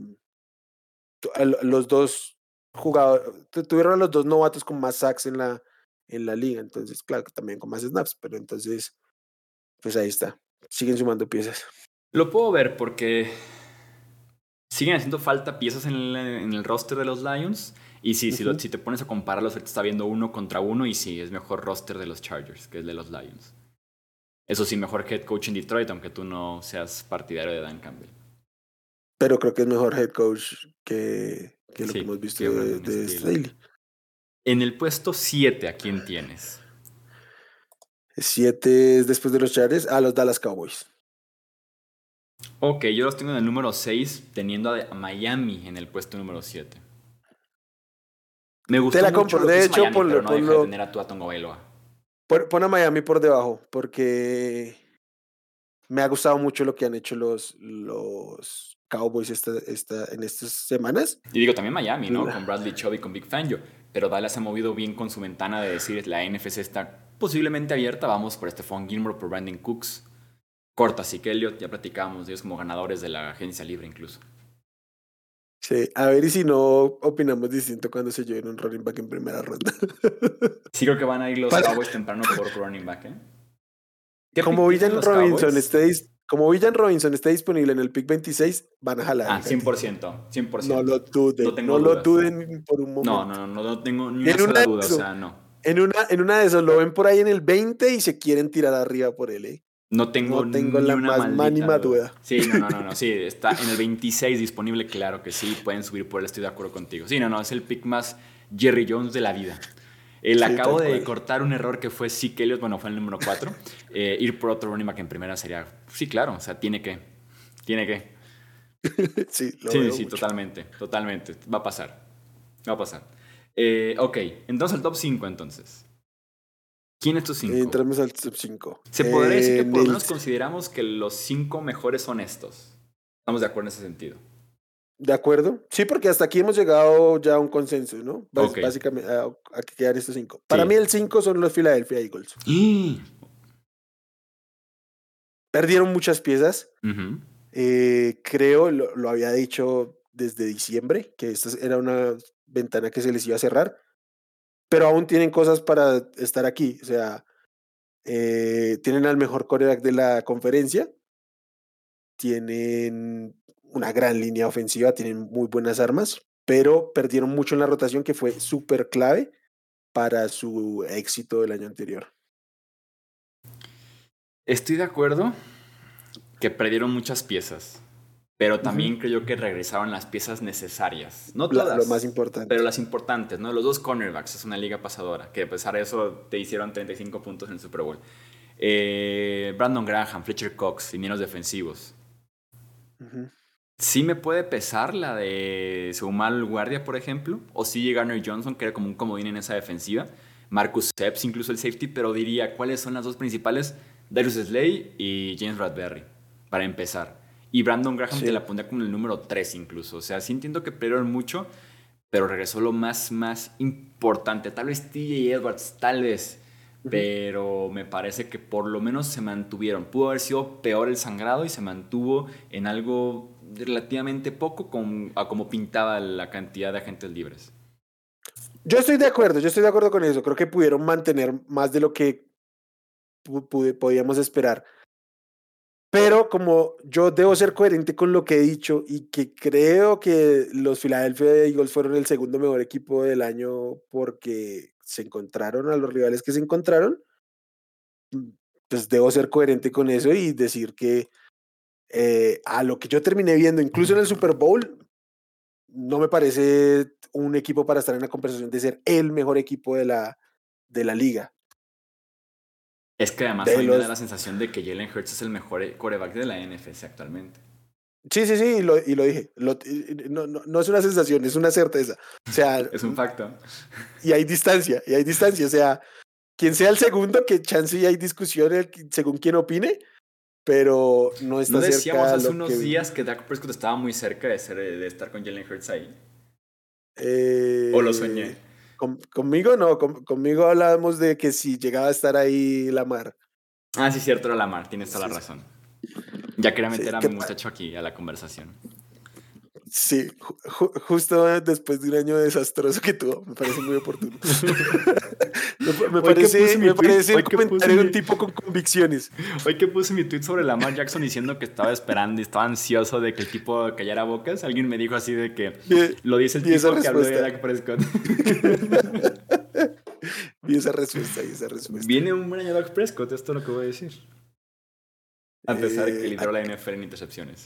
los dos jugadores, tuvieron a los dos novatos con más sacks en la liga, entonces, claro, que también con más snaps, pero entonces, pues ahí está, siguen sumando piezas. Lo puedo ver porque siguen haciendo falta piezas en el roster de los Lions. Y sí, Ujú. si te pones a compararlos, ahorita está viendo uno contra uno. Y sí, es mejor roster de los Chargers que el de los Lions. Eso sí, mejor head coach en Detroit, aunque tú no seas partidario de Dan Campbell. Pero creo que es mejor head coach que lo que Sí, hemos visto que Brandon de Staley. Staley. En el puesto 7, ¿a quién tienes? 7 es después de los Chargers a los Dallas Cowboys. Ok, yo los tengo en el número 6, teniendo a Miami en el puesto número 7. Me Te gustó la mucho compro. lo que De hizo hecho, Miami, pero no deja de tener a Tua Tagovailoa. pon a Miami por debajo, porque me ha gustado mucho lo que han hecho los Cowboys en estas semanas. Y digo, también Miami, ¿no? La- Con Bradley Chubb y con Big Fangio. Pero Dallas se ha movido bien con su ventana de decir la NFC está posiblemente abierta. Vamos por Stephon Gilmore, por Brandon Cooks. Corta, así que Elliott, ya platicábamos de ellos como ganadores de la agencia libre incluso. Sí, a ver y si no opinamos distinto cuando se lleven un running back en primera ronda. Sí creo que van a ir los Para- Cowboys temprano por running back, ¿eh? ¿Qué pick Como tienen Villan los Robinson Cowboys? esté, como Villan Robinson esté disponible en el pick 26, van a jalar Ah, el gatito. 100%, No 100%. lo No duden, tengo no lo dudas. duden por un No, momento. no, no, no tengo ni una En una sola de duda, o esos, sea, no. en una de esos lo ven por ahí en el 20 y se quieren tirar arriba por él, ¿eh? No tengo No tengo ni la una más maldita mínima duda. duda. Sí, no, sí, está en el 26 disponible, claro que sí, pueden subir por él, estoy de acuerdo contigo. Sí, no, es el pick más Jerry Jones de la vida. Sí, Acabo tal de cual. cortar un error que fue Zeke Elliott, bueno, fue el número 4. Ir por otro running back en primera sería, sí, claro, o sea, tiene que. Sí, lo Sí, veo sí, mucho. totalmente, va a pasar, va a pasar. Ok, entonces el top 5 entonces. ¿Quién es tu 5? Entramos al top 5. Se podría decir que por lo menos consideramos que los 5 mejores son estos. Estamos de acuerdo en ese sentido. ¿De acuerdo? Sí, porque hasta aquí hemos llegado ya a un consenso, ¿no? Ok. Básicamente, a que quedan estos 5. Para mí el 5 son los Philadelphia Eagles. Perdieron muchas piezas. Ujú. Creo, lo había dicho desde diciembre, que esta era una ventana que se les iba a cerrar, pero aún tienen cosas para estar aquí. O sea, tienen al mejor quarterback de la conferencia, tienen una gran línea ofensiva, tienen muy buenas armas, pero perdieron mucho en la rotación, que fue súper clave para su éxito del año anterior. Estoy de acuerdo que perdieron muchas piezas, pero también creo que regresaron las piezas necesarias. No todas, lo más importante. pero las importantes, ¿no? Los 2 cornerbacks, es una liga pasadora, que a pesar de eso te hicieron 35 puntos en el Super Bowl. Brandon Graham, Fletcher Cox, linieros defensivos. Sí me puede pesar la de Seumal Guardia, por ejemplo, o CJ Gardner-Johnson, que era como un comodín en esa defensiva. Marcus Epps, incluso el safety, pero diría, ¿cuáles son las 2 principales? Darius Slay y James Bradberry, para empezar. Y Brandon Graham te la pondría como el número 3 incluso. O sea, sí entiendo que perdieron mucho, pero regresó lo más importante. Tal vez TJ Edwards, tal vez. Pero me parece que por lo menos se mantuvieron. Pudo haber sido peor el sangrado y se mantuvo en algo relativamente poco a como pintaba la cantidad de agentes libres. Yo estoy de acuerdo con eso. Creo que pudieron mantener más de lo que podíamos esperar. Pero como yo debo ser coherente con lo que he dicho y que creo que los Philadelphia Eagles fueron el segundo mejor equipo del año porque se encontraron a los rivales que se encontraron, pues debo ser coherente con eso y decir que a lo que yo terminé viendo, incluso en el Super Bowl, no me parece un equipo para estar en la conversación de ser el mejor equipo de la liga. Es que además a mí me da la sensación de que Jalen Hurts es el mejor quarterback de la NFC actualmente. Sí, y lo dije. No es una sensación, es una certeza. O sea, es un facto. Y hay distancia. O sea, quien sea el segundo, que chance y hay discusiones según quien opine, pero no está cerca. ¿No decíamos hace unos días que Dak Prescott estaba muy cerca de estar con Jalen Hurts ahí? ¿O lo soñé? Conmigo no, conmigo hablábamos de que si llegaba a estar ahí Lamar. Ah, sí, cierto, era Lamar, tienes toda la razón. Ya quería meter a mi muchacho aquí a la conversación. Sí, justo después de un año desastroso que tuvo, me parece muy oportuno. me parece un comentario de un tipo con convicciones. Hoy que puse mi tweet sobre Lamar Jackson diciendo que estaba esperando y estaba ansioso de que el tipo callara bocas, alguien me dijo así de que lo dice el tipo que habló de Dak Prescott. Vi esa respuesta. Viene un buen año Dak Prescott, esto es lo que voy a decir. A pesar de que lideró la NFL en intercepciones.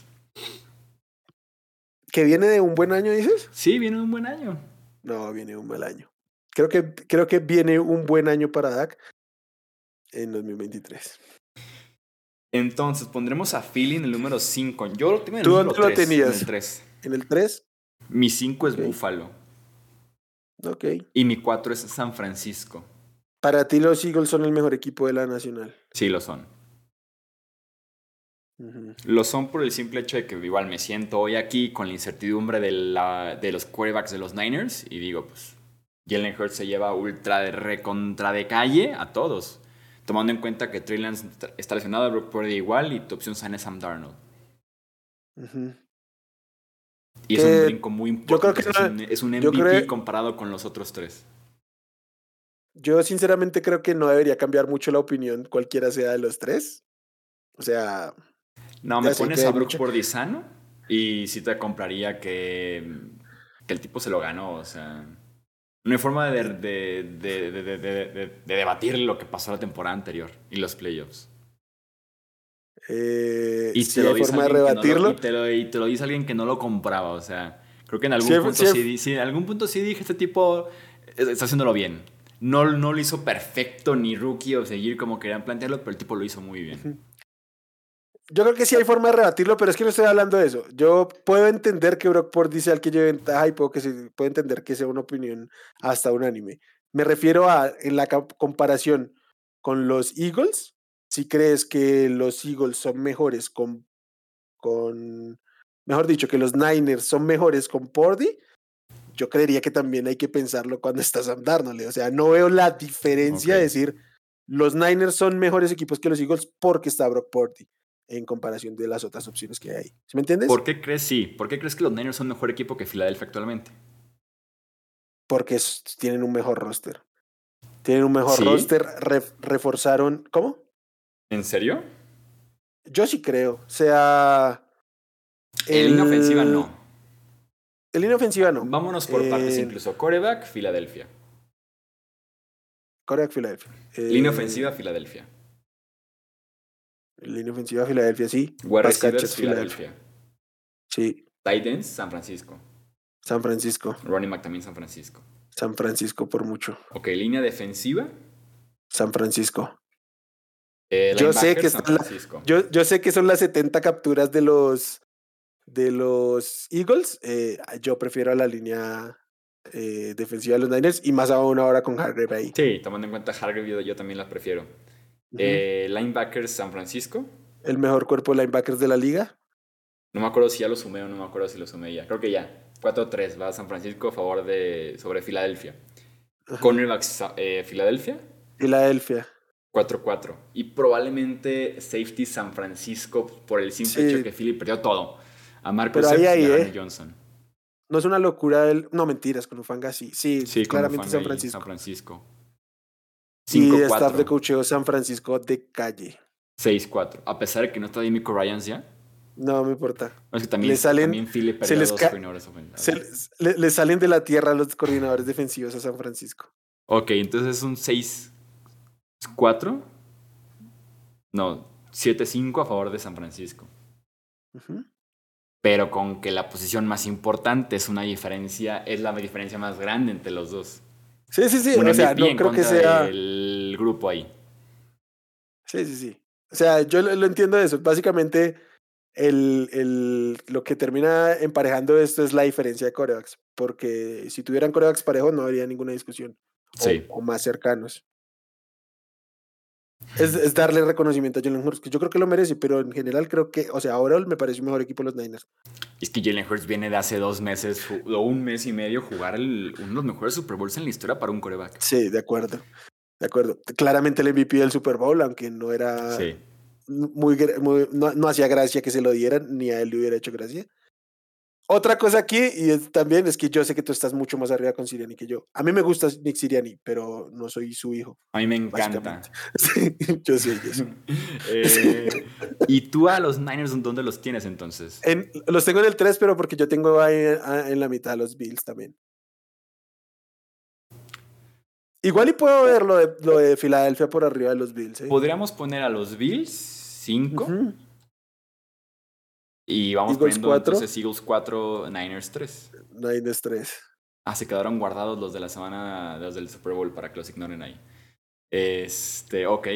¿Que viene de un buen año, dices? Sí, viene de un buen año. No, viene de un mal año. Creo que viene un buen año para Dak en 2023. Entonces, pondremos a Philly en el número 5. Yo lo tengo en el ¿Tú número dónde 3, lo tenías? En el 3. ¿En el 3? Mi 5 es Buffalo. Ok. Y mi 4 es San Francisco. Para ti los Eagles son el mejor equipo de la nacional. Sí, lo son. Lo son por el simple hecho de que igual me siento hoy aquí con la incertidumbre de los quarterbacks de los Niners y digo, pues Jalen Hurts se lleva ultra de recontra de calle a todos, tomando en cuenta que Trey Lance está lesionado, Brock Purdy igual y tu opción sana es Sam Darnold. Y es un brinco muy importante. Yo creo que es un MVP comparado con los otros 3. Yo sinceramente creo que no debería cambiar mucho la opinión cualquiera sea de los 3. O sea... No, me pones a Brock Purdy sano y sí te compraría que el tipo se lo ganó. O sea, no hay forma de debatir lo que pasó la temporada anterior y los playoffs. Y sí hay forma de rebatirlo. Y te lo dice alguien que no lo compraba. O sea, creo que en algún punto sí dije, este tipo está haciéndolo bien. No lo hizo perfecto ni rookie o seguir como querían plantearlo, pero el tipo lo hizo muy bien. Yo creo que sí hay forma de rebatirlo, pero es que no estoy hablando de eso. Yo puedo entender que Brock Purdy sea el que lleve ventaja y puedo entender que sea una opinión hasta unánime. Me refiero a en la comparación con los Eagles, si crees que los Eagles son mejores mejor dicho, que los Niners son mejores con Purdy, yo creería que también hay que pensarlo cuando está Sam Darnold. O sea, no veo la diferencia de decir los Niners son mejores equipos que los Eagles porque está Brock Purdy en comparación de las otras opciones que hay ahí. ¿Sí me entiendes? ¿Por qué crees que los Niners son mejor equipo que Filadelfia actualmente? Porque tienen un mejor roster. Tienen un mejor roster, reforzaron. ¿Cómo? ¿En serio? Yo sí creo. O sea. En línea ofensiva no. En línea ofensiva no. Vámonos por partes incluso. Quarterback, Filadelfia. Quarterback, Filadelfia. Línea ofensiva, Filadelfia. Línea ofensiva, Filadelfia, sí. Wide receivers, Filadelfia. Sí. Tight ends, San Francisco. San Francisco. Running back también San Francisco. San Francisco por mucho. Ok, línea defensiva. San Francisco. Yo sé que son las 70 capturas de los Eagles. Yo prefiero a la línea defensiva de los Niners y más aún ahora con Hargrave ahí. Sí, tomando en cuenta Hargrave, yo también la prefiero. Linebackers, San Francisco. El mejor cuerpo de linebackers de la liga. No me acuerdo si ya lo sumé o no me acuerdo si lo sumé ya. Creo que ya. 4-3 va San Francisco a favor sobre Filadelfia. Cornerbacks, Filadelfia. 4-4. Y probablemente safety San Francisco por el simple hecho que Philly perdió todo. A Marcus Epps y a Randy Johnson. No es una locura no, mentiras, con Ufanga sí. Sí, claramente San Francisco. 5-4. Y staff de coacheo San Francisco de calle. 6-4. A pesar de que no está Demico Ryans ya. No me importa. Es que también Philly perdió dos coordinadores ofensivos. Le salen de la tierra los coordinadores defensivos a San Francisco. Ok, entonces es un 6-4. No, 7-5 a favor de San Francisco. Pero con que la posición más importante es la diferencia más grande entre los dos. Sí. O sea, no creo que sea el grupo ahí. Sí. O sea, yo lo entiendo de eso. Básicamente, lo que termina emparejando esto es la diferencia de quarterbacks. Porque si tuvieran quarterbacks parejos, no habría ninguna discusión. O más cercanos. Es darle reconocimiento a Jalen Hurts, que yo creo que lo merece, pero en general creo que, o sea, ahora me parece un mejor equipo los Niners. Es que Jalen Hurts viene de hace 2 meses o un mes y medio jugar uno de los mejores Super Bowls en la historia para un quarterback. Sí, de acuerdo. Claramente el MVP del Super Bowl, aunque no era no hacía gracia que se lo dieran, ni a él le hubiera hecho gracia. Otra cosa aquí, también es que yo sé que tú estás mucho más arriba con Sirianni que yo. A mí me gusta Nick Sirianni, pero no soy su hijo. A mí me encanta. Sí, yo sé. ¿Y tú a los Niners dónde los tienes entonces? Los tengo en el 3, pero porque yo tengo ahí en la mitad los Bills también. Igual y puedo ver lo de Filadelfia por arriba de los Bills. Podríamos poner a los Bills 5. Y vamos Eagles poniendo 4. Entonces Eagles 4, Niners 3. Niners 3. Se quedaron guardados los de la semana, los del Super Bowl, para que los ignoren ahí. Ok.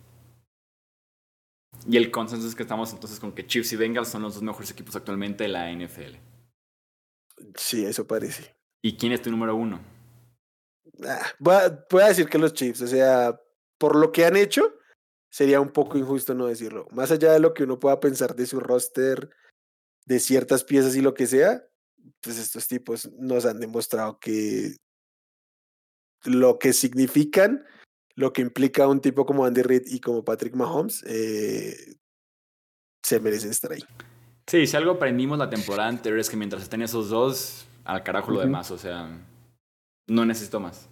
Y el consenso es que estamos entonces con que Chiefs y Bengals son los 2 mejores equipos actualmente de la NFL. Sí, eso parece. ¿Y quién es tu número 1? Voy a decir que los Chiefs, o sea, por lo que han hecho, sería un poco injusto no decirlo. Más allá de lo que uno pueda pensar de su roster, de ciertas piezas y lo que sea, pues estos tipos nos han demostrado que lo que significan, lo que implica un tipo como Andy Reid y como Patrick Mahomes, se merecen estar ahí. Sí, si algo aprendimos la temporada anterior es que mientras estén esos dos, al carajo lo demás, o sea, no necesito más.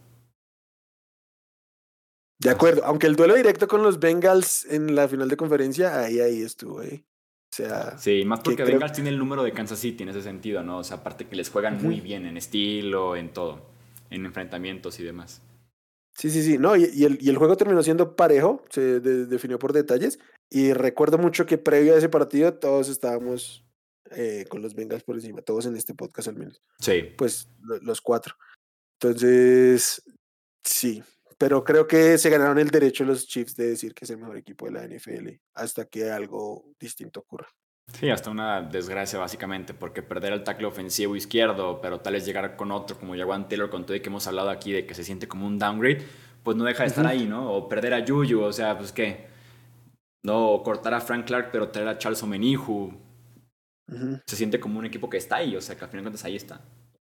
De acuerdo, aunque el duelo directo con los Bengals en la final de conferencia, ahí estuvo, O sea, sí, más porque Bengals tiene el número de Kansas City en ese sentido, ¿no? O sea, aparte que les juegan muy bien en estilo, en todo, en enfrentamientos y demás. Sí, no, y el juego terminó siendo parejo, se definió por detalles, y recuerdo mucho que previo a ese partido todos estábamos con los Bengals por encima, todos en este podcast al menos. Sí. Pues los 4. Entonces, sí, pero creo que se ganaron el derecho los Chiefs de decir que es el mejor equipo de la NFL hasta que algo distinto ocurra. Sí, hasta una desgracia básicamente, porque perder el tackle ofensivo izquierdo, pero tal vez llegar con otro como Jawan Taylor, con todo y que hemos hablado aquí de que se siente como un downgrade, pues no deja de estar ahí, ¿no? O perder a Juju, o sea, pues ¿qué? No, o cortar a Frank Clark, pero traer a Charles Omenihu. Se siente como un equipo que está ahí, o sea, que al final de cuentas ahí está.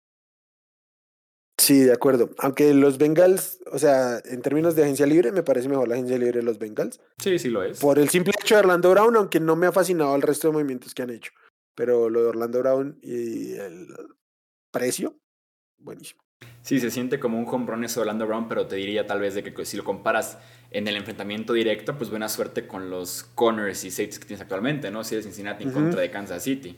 Sí, de acuerdo. Aunque los Bengals, o sea, en términos de agencia libre, me parece mejor la agencia libre de los Bengals. Sí, sí lo es. Por el simple hecho de Orlando Brown, aunque no me ha fascinado el resto de movimientos que han hecho. Pero lo de Orlando Brown y el precio, buenísimo. Sí, se siente como un home run eso de Orlando Brown, pero te diría tal vez de que si lo comparas en el enfrentamiento directo, pues buena suerte con los corners y safeties que tienes actualmente, ¿no? Si es Cincinnati en contra de Kansas City,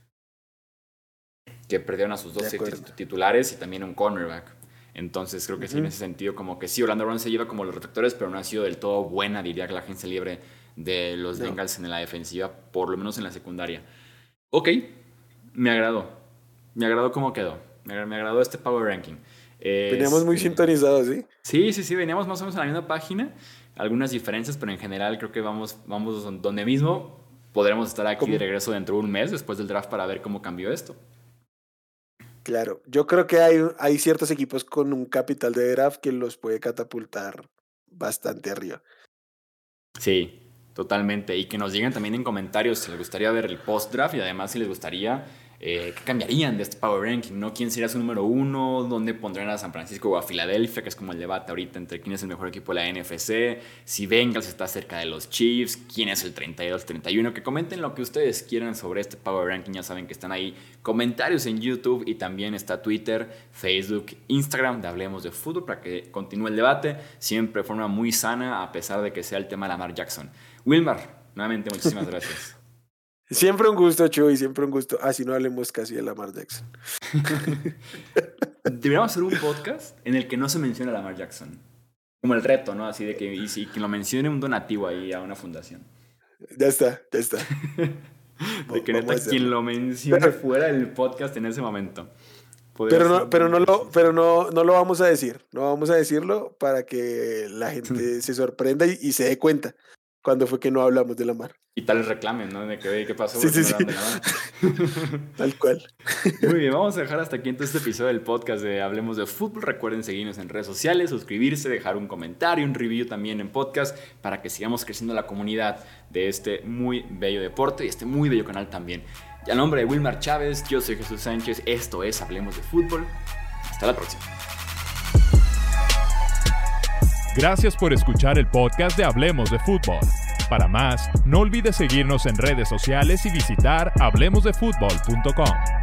que perdieron a sus dos safeties titulares y también un cornerback. Entonces creo que sí, en ese sentido, como que sí, Orlando Brown se lleva como los retractores, pero no ha sido del todo buena, diría que la agencia libre de los Bengals en la defensiva, por lo menos en la secundaria. Ok, me agradó cómo quedó. Me agradó este Power Ranking. Veníamos muy sintonizados, ¿sí? Sí, veníamos más o menos en la misma página. Algunas diferencias, pero en general creo que vamos donde mismo. Podremos estar aquí de regreso dentro de un mes después del draft para ver cómo cambió esto. Claro, yo creo que hay ciertos equipos con un capital de draft que los puede catapultar bastante arriba. Sí, totalmente. Y que nos digan también en comentarios si les gustaría ver el post-draft y además si les gustaría qué cambiarían de este Power Ranking, ¿no? ¿Quién sería su número 1? ¿Dónde pondrían a San Francisco o a Filadelfia? Que es como el debate ahorita entre quién es el mejor equipo de la NFC. Si Bengals está cerca de los Chiefs. ¿Quién es el 32-31? Que comenten lo que ustedes quieran sobre este Power Ranking. Ya saben que están ahí comentarios en YouTube y también está Twitter, Facebook, Instagram de Hablemos de Fútbol para que continúe el debate. Siempre de forma muy sana a pesar de que sea el tema de Lamar Jackson. Wilmar, nuevamente muchísimas gracias. Siempre un gusto, Chuy, siempre un gusto. Así no hablemos casi de Lamar Jackson. Deberíamos hacer un podcast en el que no se menciona a Lamar Jackson. Como el reto, ¿no? Así de que y que lo mencione un donativo ahí a una fundación. Ya está. De que neta quien lo mencione fuera del podcast en ese momento. Pero no lo vamos a decir. No vamos a decirlo para que la gente se sorprenda y se dé cuenta cuando fue que no hablamos de Lamar. Y tal vez reclamen, ¿no? De que, ¿qué pasó? Sí. Tal cual. Muy bien, vamos a dejar hasta aquí entonces este episodio del podcast de Hablemos de Fútbol. Recuerden seguirnos en redes sociales, suscribirse, dejar un comentario, un review también en podcast para que sigamos creciendo la comunidad de este muy bello deporte y este muy bello canal también. Y a nombre de Wilmar Chávez, yo soy Jesús Sánchez, esto es Hablemos de Fútbol. Hasta la próxima. Gracias por escuchar el podcast de Hablemos de Fútbol. Para más, no olvides seguirnos en redes sociales y visitar hablemosdefutbol.com.